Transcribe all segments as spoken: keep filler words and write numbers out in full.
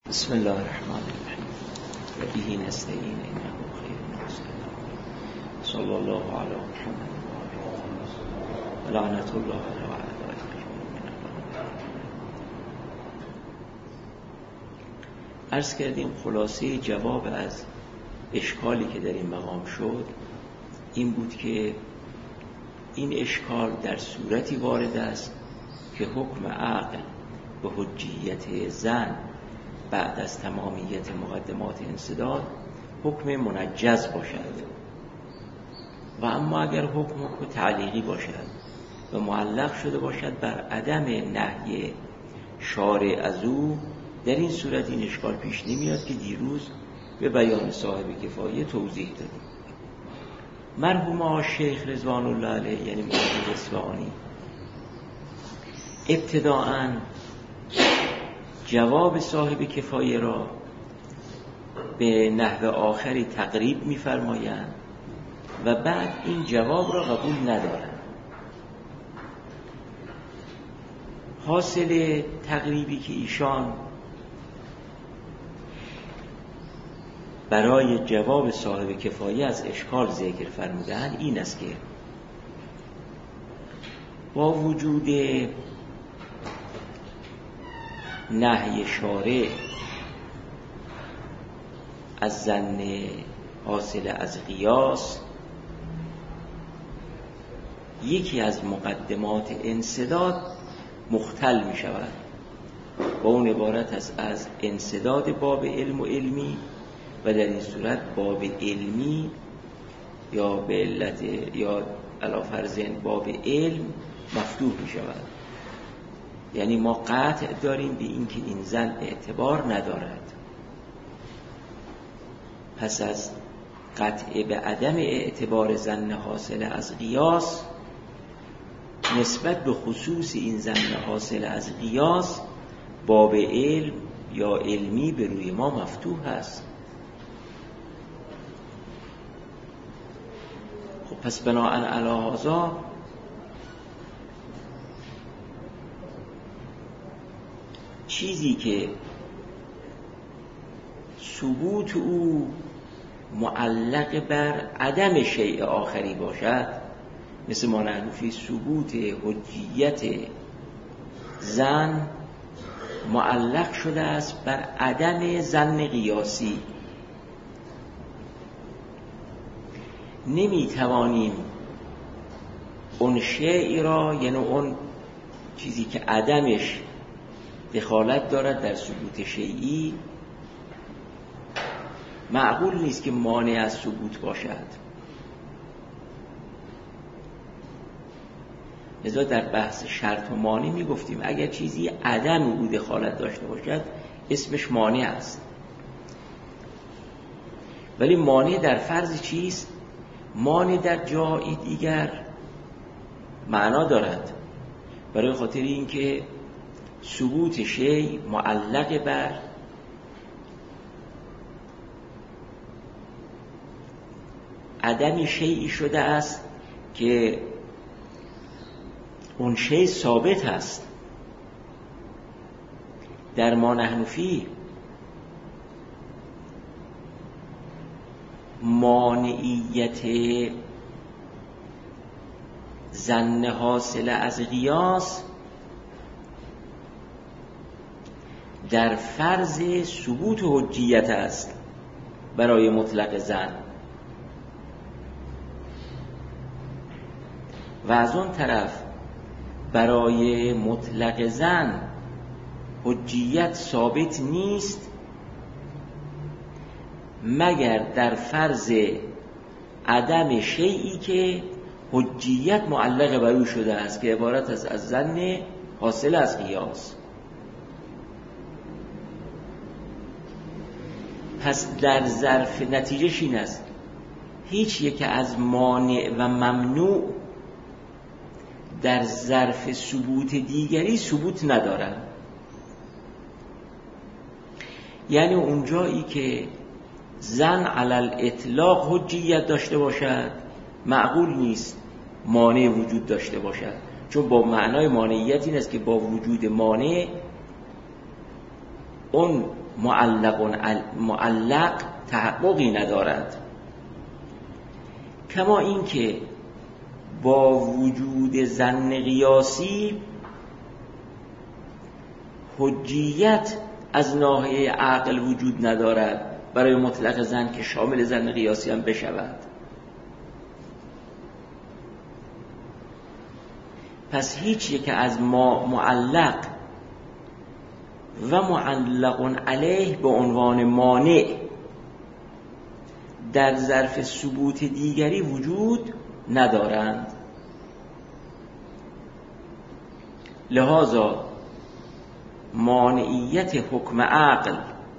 بسم الله الرحمن الرحیم و به نستعین انه خیر نستعین صلی الله علی محمد و لعنت الله علی اعدائه. عرض کردیم خلاصه جواب از اشکالی که در این مقام شد این بود که این اشکال در صورتی وارد است که حکم عقل به حجیت زن بعد از تمامیت مقدمات انسداد حکم منجز باشد و اما اگر حکم حکم تعلیقی باشد و معلق شده باشد بر عدم نهی شارع از او، در این صورت این اشکال پیش نمیاد که دیروز به بیان صاحب کفایه توضیح دادیم. مرحوم شیخ رضوان الله علیه یعنی محمد اصفهانی ابتداءً جواب صاحب کفایه را به نحو آخری تقریب می‌فرمایند و بعد این جواب را قبول ندارند. حاصل تقریبی که ایشان برای جواب صاحب کفایه از اشکال ذکر فرمودند این است که با وجود نهی شارع از ظن حاصل از قیاس، یکی از مقدمات انسداد مختل می شود با اون عبارت است از انسداد باب علم و علمی و در این صورت باب علمی یا به علت یا علی فرض باب علم مفتوح می شود. یعنی ما قطع داریم به این که این زن اعتبار ندارد. پس از قطع به عدم اعتبار زن حاصل از قیاس نسبت به خصوص این زن حاصل از قیاس باب علم یا علمی به روی ما مفتوح است. خب پس بناءً علی هذا چیزی که ثبوت او معلق بر عدم شیء آخری باشد، مثل ما نحن فی ثبوت حجیت زن معلق شده است بر عدم ظن قیاسی، نمی توانیم اون شیء را، یعنی اون چیزی که عدمش دخالت دارد در ثبوت شیئی، معقول نیست که مانع از ثبوت باشد. لذا در بحث شرط و مانع می گفتیم اگر چیزی عدم او دخالت داشته باشد اسمش مانع است، ولی مانع در فرض چیست؟ مانع در جای دیگر معنا دارد، برای خاطر اینکه ثبوت شیء معلق بر عدم شیئی شده است که اون شیء ثابت است. در ما نحن فیه مانعیت ظن حاصل از قیاس در فرض ثبوت حجیت است برای مطلق زن، و از اون طرف برای مطلق زن حجیت ثابت نیست مگر در فرض عدم شیئی که حجیت معلق بر او شده است که عبارت است از ظن حاصل از قیاس. پس در ظرف نتیجهش این است هیچ یک از مانع و ممنوع در ظرف ثبوت دیگری ثبوت ندارد. یعنی اونجایی که زن علی الاطلاق حجیت داشته باشد معقول نیست مانع وجود داشته باشد، چون با معنای مانعیت این است که با وجود مانع اون معلق معلق تحققی ندارد. کما اینکه با وجود ظن قیاسی حجیت از ناحیه عقل وجود ندارد برای مطلق ظن که شامل ظن قیاسی هم بشود. پس هیچ یک از ما معلق و معلق علیه به عنوان مانع در ظرف ثبوت دیگری وجود ندارند. لذا مانعیت حکم عقل،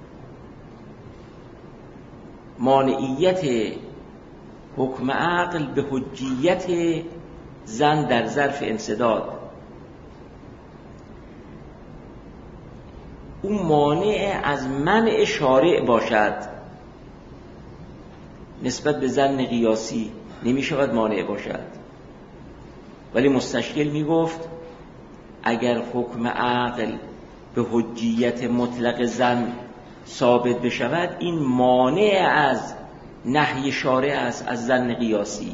مانعیت حکم عقل به حجیت ظن در ظرف انسداد، اون مانع از منع شارع باشد نسبت به ظن قیاسی نمی شود مانع باشد. ولی مستشکل می گفت اگر حکم عقل به حجیت مطلق ظن ثابت بشود این مانع از نهی شارع است از ظن قیاسی.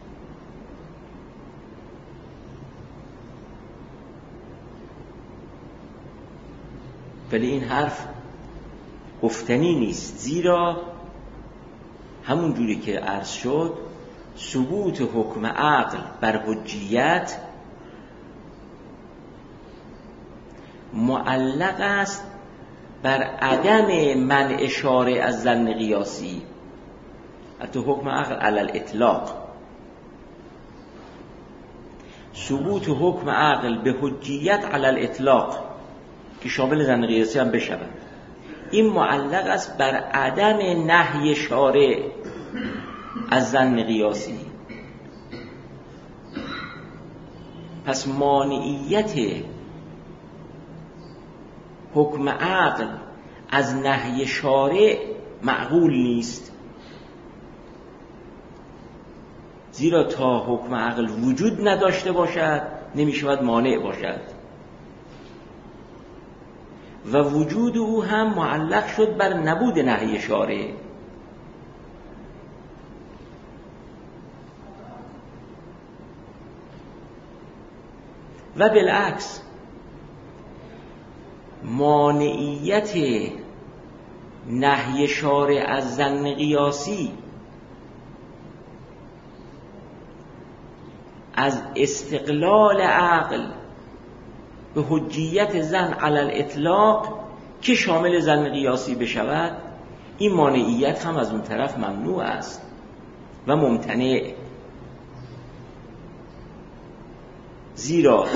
ولی این حرف گفتنی نیست، زیرا همون جوری که عرض شد ثبوت حکم عقل بر حجیت معلق است بر عدم منع شارع از ظن قیاسی. حتی حکم عقل علی الاطلاق، ثبوت حکم عقل به حجیت علی الاطلاق که شامل ظن قیاسی هم بشود، این معلق است بر عدم نهی شارع از ظن قیاسی. پس مانعیت حکم عقل از نهی شارع معقول نیست، زیرا تا حکم عقل وجود نداشته باشد نمی شود مانع باشد و وجود او هم معلق شد بر نبود نهی شارع. و بالعکس مانعیت نهی شارع از ظن قیاسی از استقلال عقل به حجیت ظن علی الاطلاق که شامل ظن قیاسی بشود، این مانعیت هم از اون طرف ممنوع است و ممتنع. زیرا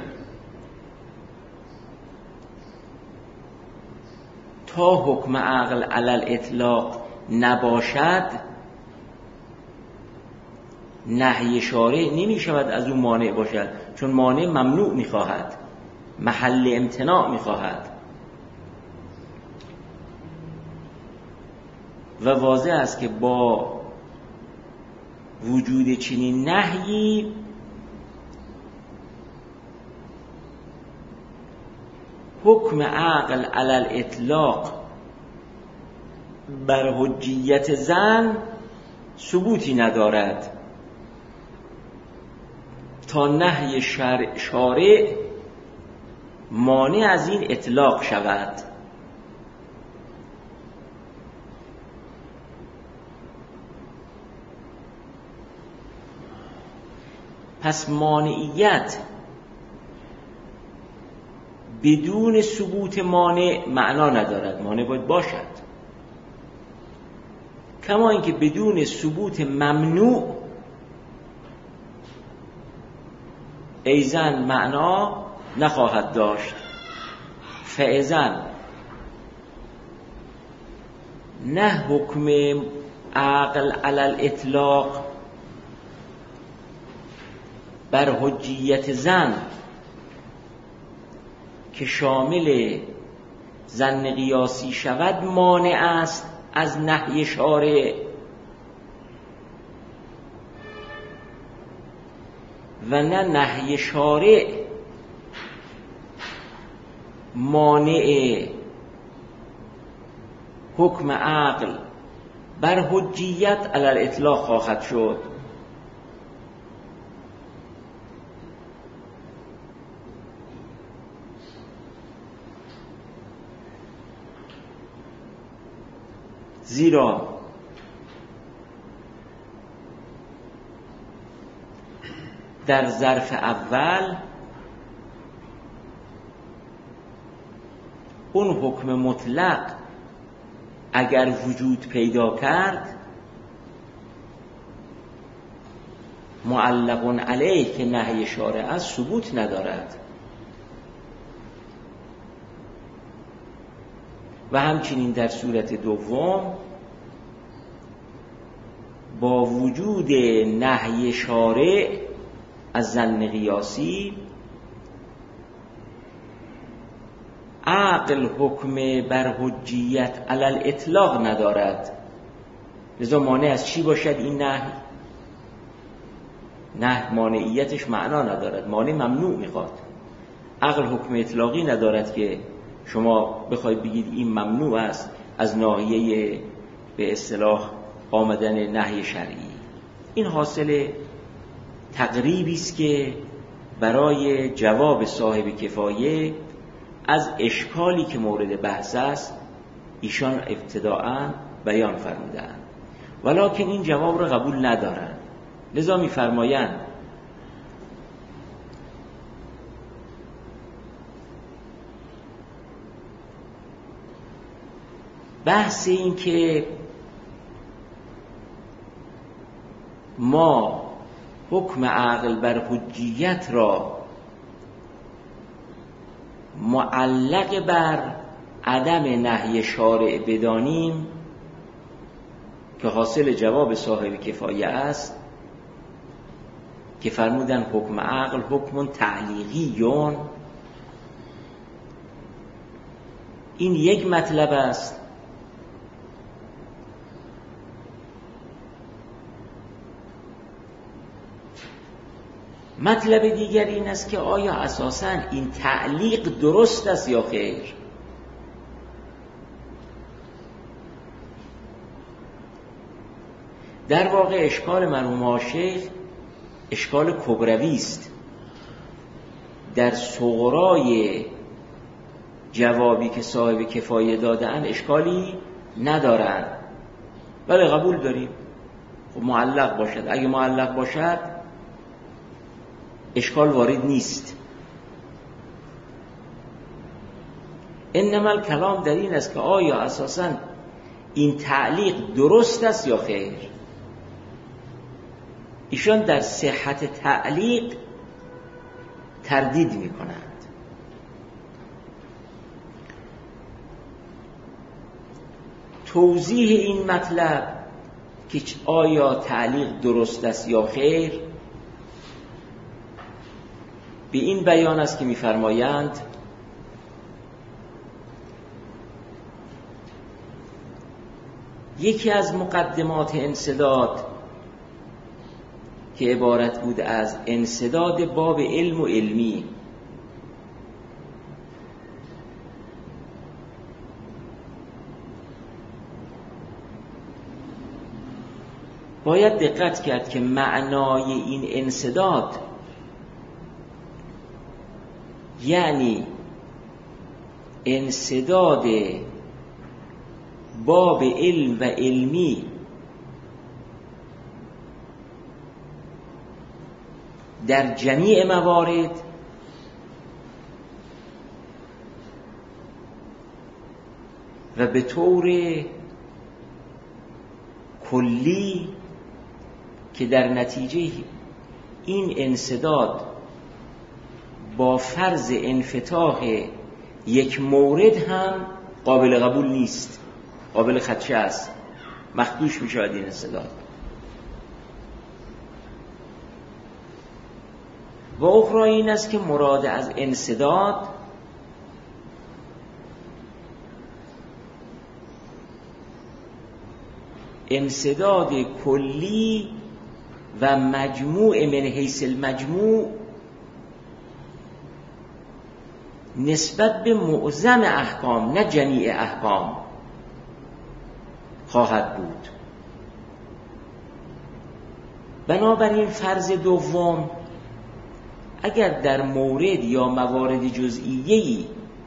تا حکم عقل علی الاطلاق نباشد نهی شارع نمی شود از اون مانع باشد، چون مانع ممنوع می خواهد، محل امتناع می خواهد. و واضح است که با وجود چنین نهی حکم عقل علی الاطلاق بر حجیت ظن ثبوتی ندارد تا نهی شارع, شارع مانع از این اطلاق شود. پس مانعیت بدون ثبوت مانع معنا ندارد، مانع باید باشد. کما اینکه بدون ثبوت ممنوع ایزن معنا نخواهد داشت. فایزن نه حکم عقل علی الاطلاق بر حجیت ظن که شامل ظن قیاسی شود مانع است از نهی شارع، و نه نهی شارع مانع حکم عقل بر حجیت علی الاطلاق خواهد شد. زیرا در ظرف اول اون حکم مطلق اگر وجود پیدا کرد معلق علیه که نهی شارع از ثبوت ندارد و همچنین در صورت دوم با وجود نهی شارع از ظن قیاسی عقل حکم بر حجیت علی الاطلاق ندارد. لذا مانع از چی باشد این نهی؟ نه مانعیتش معنا ندارد، مانع ممنوع میخواد. عقل حکم اطلاقی ندارد که شما بخواید بگید این ممنوع است از ناحیه به اصطلاح آمدن نهی شرعی. این حاصل تقریبی است که برای جواب صاحب کفایه از اشکالی که مورد بحث است ایشان ابتداءً بیان فرمودند، ولکن این جواب را قبول ندارند. لذا می‌فرمایند بحث این که ما حکم عقل بر حجیت را معلق بر عدم نهی شارع بدانیم که حاصل جواب صاحب کفایه است که فرمودن حکم عقل حکم تعلیقیون. این یک مطلب است. مطلب دیگر این است که آیا اساساً این تعلیق درست است یا خیر؟ در واقع اشکال مرحوم شیخ اشکال کبروی است. در صغرای جوابی که صاحب کفایه دادن اشکالی ندارند، ولی قبول داریم خب معلق باشد. اگه معلق باشد اشکال وارد نیست. انما الکلام در این است که آیا اساساً این تعلیق درست است یا خیر. ایشان در صحت تعلیق تردید می کنند. توضیح این مطلب که آیا تعلیق درست است یا خیر به این بیان است که می‌فرمایند یکی از مقدمات انسداد که عبارت بود از انسداد باب علم و علمی، باید دقت کرد که معنای این انسداد یعنی انسداد باب علم و علمی در جمیع موارد و به طور کلی که در نتیجه این انسداد با فرض انفتاح یک مورد هم قابل قبول نیست، قابل خدشه است، مخدوش می شود این انسداد. و اخرى این است که مراد از انسداد انسداد کلی و مجموع من حیث المجموع نسبت به معظم احکام، نه جمیع احکام. خواهد بود. بنابراین فرض دوم اگر در مورد یا موارد جزئیه‌ای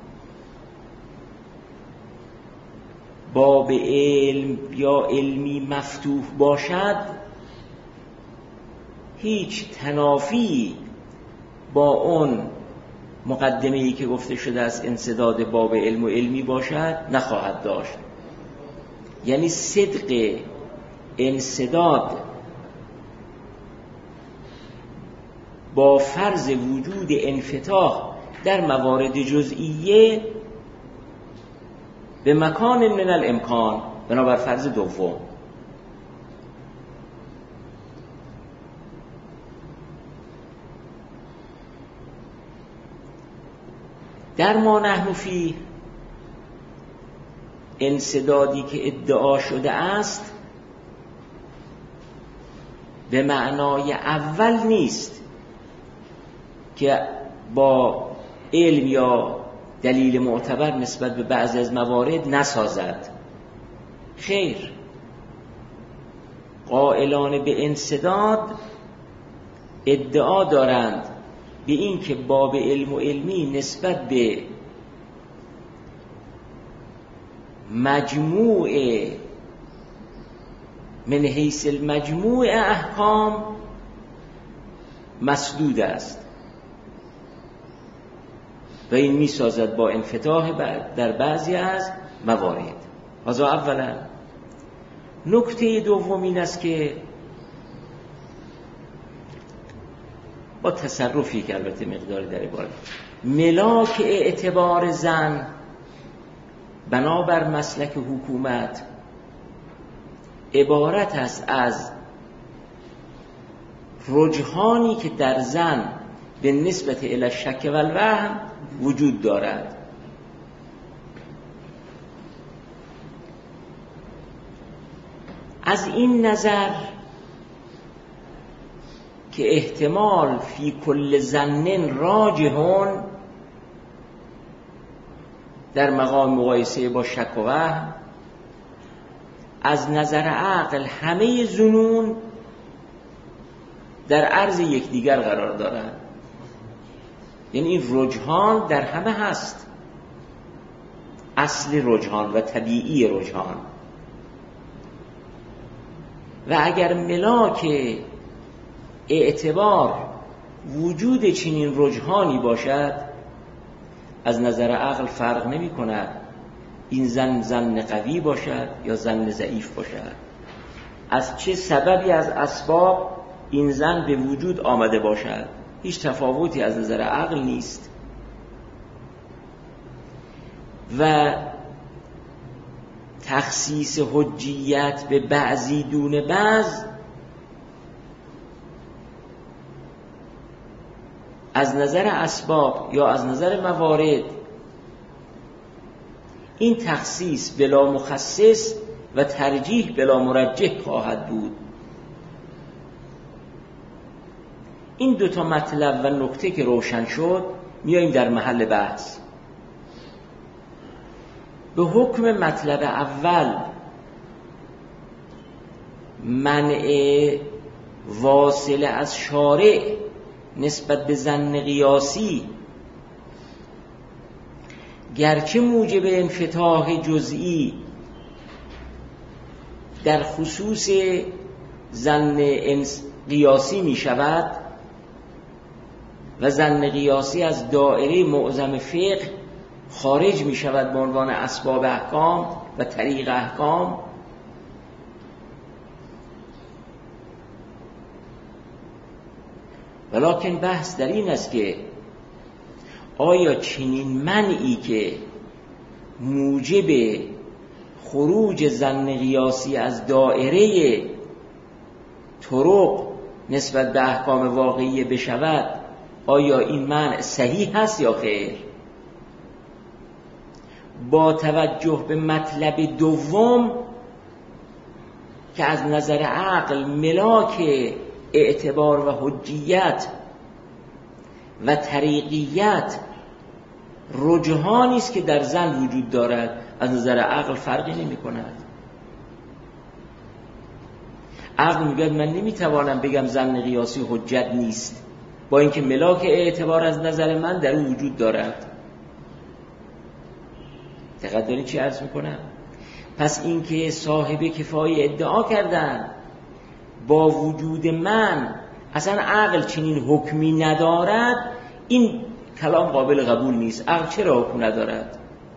باب علم یا علمی مفتوح باشد، هیچ تنافی با اون مقدمه‌ای که گفته شده است انسداد باب علم و علمی باشد نخواهد داشت. یعنی صدق انسداد با فرض وجود انفتاح در موارد جزئیه به مکان من الامکان، بنابر فرض دوم. در ما نحن فیه انسدادی که ادعا شده است به معنای اول نیست که با علم یا دلیل معتبر نسبت به بعضی از موارد نسازد. خیر، قائلان به انسداد ادعا دارند به این که باب علم و علمی نسبت به مجموع من حیث المجموع احکام مسدود است و این می سازد با انفتاح در بعضی از موارد. هذا اولا. نکته دوم این است که با تصرفی که البته مقداری در عبارت ملاک اعتبار زن بنابر مسلک حکومت عبارت است از رجحانی که در زن به نسبت الی الشک و الوهم وجود دارد. از این نظر که احتمال فی کل ظن راجحون در مقام مقایسه با شک و وهم، از نظر عقل همه ظنون در عرض یکدیگر قرار دارند. یعنی این رجحان در همه هست، اصل رجحان و طبیعی رجحان. و اگر ملاک اعتبار وجود چنین رجحانی باشد، از نظر عقل فرق نمی کند این زن زن قوی باشد یا زن ضعیف باشد، از چه سببی از اسباب این زن به وجود آمده باشد، هیچ تفاوتی از نظر عقل نیست. و تخصیص حجیت به بعضی دون بعض از نظر اسباب یا از نظر موارد، این تخصیص بلا مخصص و ترجیح بلا مرجح خواهد بود. این دوتا مطلب و نکته که روشن شد، میاییم در محل بحث. به حکم مطلب اول، منع واصل از شارع نسبت به ظن قیاسی گرچه موجب انفتاح جزئی در خصوص ظن قیاسی می شود و ظن قیاسی از دائره معظم فقه خارج می شود به عنوان اسباب احکام و طریق احکام، ولکن بحث در این است که آیا چنین منعی که موجب خروج ظن قیاسی از دائره طرق نسبت به احکام واقعی بشود، آیا این منع صحیح هست یا خیر؟ با توجه به مطلب دوم که از نظر عقل ملاک اعتبار و حجیت و طریقیت رجحانی است که در ظن وجود دارد، از نظر عقل فرقی نمی کند. عقل میگه من نمیتوانم بگم ظن قیاسی حجت نیست، با اینکه ملاک اعتبار از نظر من در اون وجود دارد. دقت دارید چی عرض میکنم؟ پس اینکه صاحب کفایه ادعا کردن با وجود من اصلا عقل چنین حکمی ندارد، این کلام قابل قبول نیست. عقل چرا حکم ندارد؟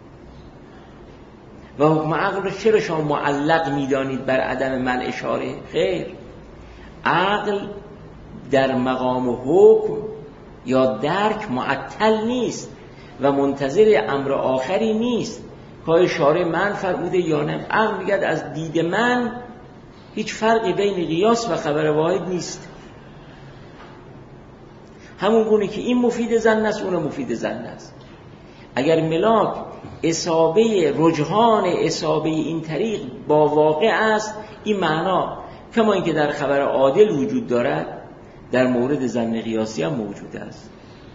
و حکم عقل رو چرا شما معلق میدانید بر عدم من اشاره؟ خیر، عقل در مقام حکم یا درک معطل نیست و منتظر امر آخری نیست که شارع من فرموده یا نه. عقل میگه از دید من هیچ فرقی بین قیاس و خبر واحد نیست، همون گونه که این مفید ظن است اون مفید ظن است. اگر ملاک اصابه رجحان اصابه این طریق با واقع است، این معنا کما اینکه در خبر عادل وجود دارد در مورد ظن قیاسی هم موجود است.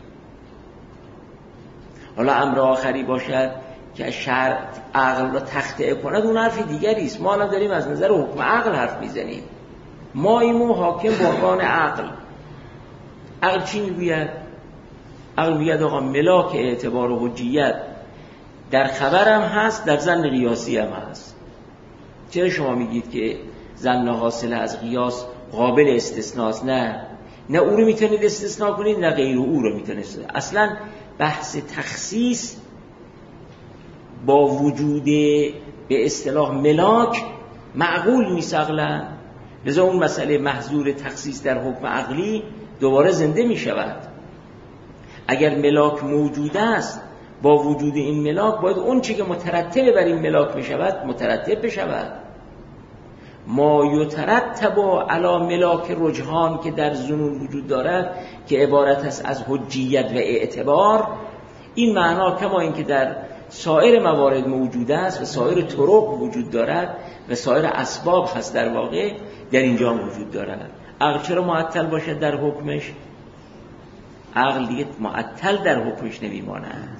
حالا امر آخری باشد که شرع عقل را تخطئه کند، اون حرف دیگری است. ما الان داریم از نظر حکم عقل حرف میزنیم، ما ایمو حاکم به عنوان عقل. عقل چی میگوید؟ عقل میگه آقا ملاک اعتبار و حجیت در خبرم هست، در ظن قیاسی هم هست. چرا شما میگید که ظن حاصل از قیاس قابل استثناست؟ نه نه او رو میتونید استثناء کنید، نه غیر او رو میتونید. اصلا بحث تخصیص با وجود به اصطلاح ملاک معقول نیست عقلا. لذا اون مسئله محظور تخصیص در حکم عقلی دوباره زنده می شود. اگر ملاک موجود است، با وجود این ملاک باید اون چی که مترتب بر این ملاک می شود مترتب بشود. ما یترتب علی ملاک رجحان که در ظنون وجود دارد که عبارت است از حجیت و اعتبار، این معنا کما این که در سایر موارد موجود است و سایر طرق وجود دارد و سایر اسباب هست در واقع در اینجا وجود دارد. عقل چرا معطل باشد در حکمش؟ عقل دیگه معطل در حکمش نمیماند.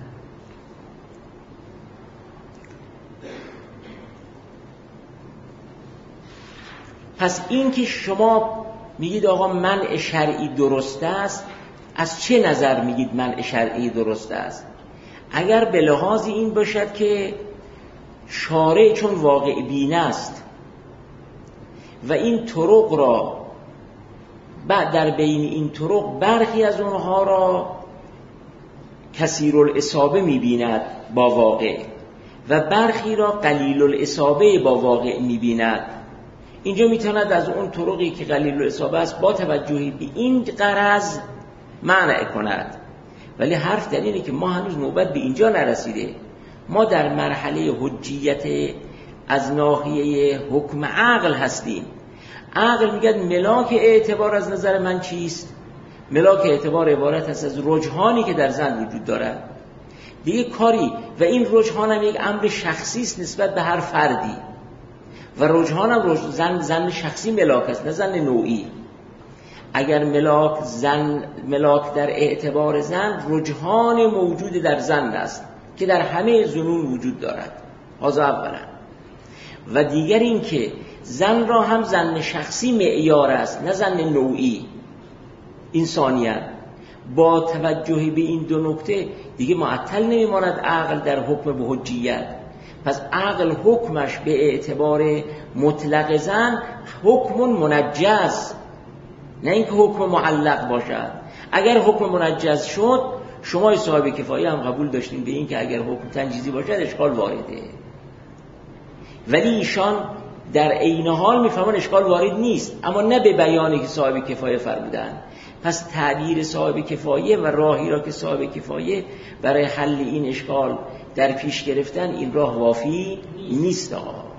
پس این که شما میگید آقا منع شرعی درست است، از چه نظر میگید منع شرعی درست است؟ اگر به لحاظ این باشد که شارع چون واقع بین است و این طرق را بعد در بین این طرق برخی از اونها را کثیر الاصابه میبیند با واقع و برخی را قلیل الاصابه با واقع میبیند، اینجا میتواند از اون طرقی که قلیل الاصابه است با توجهی به این غرض منع کند. ولی حرف در اینه که ما هنوز نوبت به اینجا نرسیده، ما در مرحله حجیت از ناحیه حکم عقل هستیم. عقل میگه ملاک اعتبار از نظر من چیست؟ ملاک اعتبار عبارت است از رجحانی که در ظن وجود دارد. دیگه کاری و این رجحان هم یک امر شخصی است نسبت به هر فردی و رجحان هم زن زن شخصی ملاک است نه زن نوعی. اگر ملاک زن ملاک در اعتبار زن رجحان موجود در زن است که در همه ظنون وجود دارد، هذا اولا. و دیگر این که زن را هم زن شخصی معیار است نه زن نوعی. انسانیت با توجه به این دو نکته دیگه معطل نمیماند عقل در حکم به حجیت. پس عقل حکمش به اعتبار مطلق زن حکم منجز، نه اینکه حکم معلق باشد. اگر حکم منجز شد شما صاحب کفایه هم قبول داشتین به این که اگر حکم تنجیزی باشد اشکال وارده، ولی ایشان در عین حال میفهمن اشکال وارد نیست، اما نه به بیانی که صاحب کفایه فرمودن. پس تعبیر صاحب کفایه و راهی را که صاحب کفایه برای حل این اشکال در پیش گرفتن، این راه وافی نیست.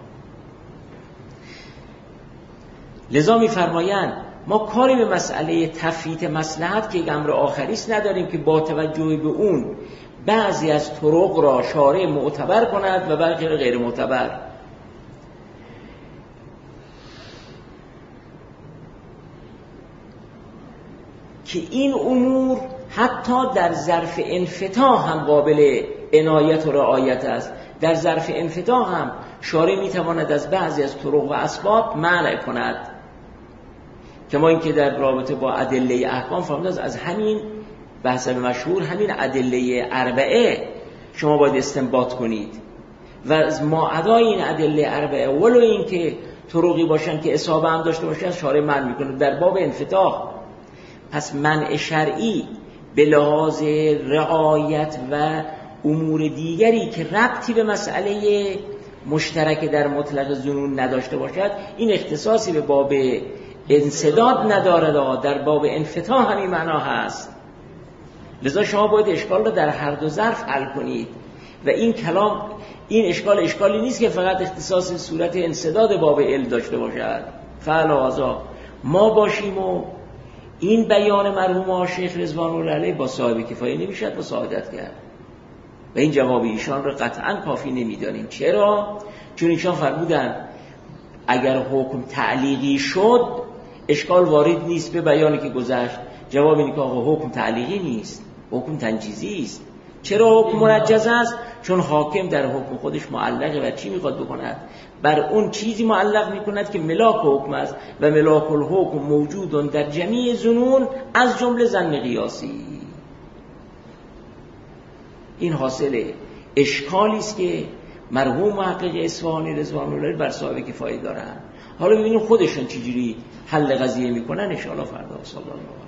لذا میفرمایند ما کاری به مسئله تفویت مصلحت که یک امر آخری است نداریم که با توجه به اون بعضی از طرق را شارع معتبر کند و برخی را غیر معتبر. که این امور حتی در ظرف انفتاح هم قابل عنایت و رعایت است. در ظرف انفتاح هم شارع میتواند از بعضی از طرق و اسباب منع کند. کما اینکه در رابطه با ادله احکام فهمیدید از همین بحث مشهور همین ادله اربعه شما باید استنباط کنید و از ما ادای این ادله اربعه ولو اینکه طرقی باشن که اصابه هم داشته باشن شارع منع میکنه در باب انفتاح. پس منع شرعی به لحاظ رعایت و امور دیگری که ربطی به مسئله مشترک در مطلق ظنون نداشته باشد این اختصاصی به باب انسداد ندارد، در باب انفتاح همین معنا هست. لذا شما باید اشکال را در هر دو ظرف حل کنید و این کلام این اشکال اشکالی نیست که فقط اختصاص صورت انسداد باب علم داشته باشد. فعلا ما باشیم و این بیان مرحوم شیخ رضوان الله علیه با صاحب کفایه نمیشد با سعادت کرد و این جواب ایشان را قطعا کافی نمیدانیم. چرا؟ چون ایشان فرمودن اگر حکم تعلیقی شد اشکال وارد نیست به بیانی که گذشت. جواب اینه که آقا حکم تعلیقی نیست، حکم تنجیزی است. چرا حکم منجز است؟ چون حاکم در حکم خودش معلقه و چی میخواد بکند؟ بر اون چیزی معلق میکند که ملاک حکم است و ملاک الحکم موجود در جمیع ظنون از جمله ظن قیاسی. این حاصل اشکالی است که مرحوم محقق اصفهانی رضوان الله بر صاحب کفایه دارن. حالا ببینیم خودشون چجوری حل قضیه میکنن ان شاء الله فردا. صلی الله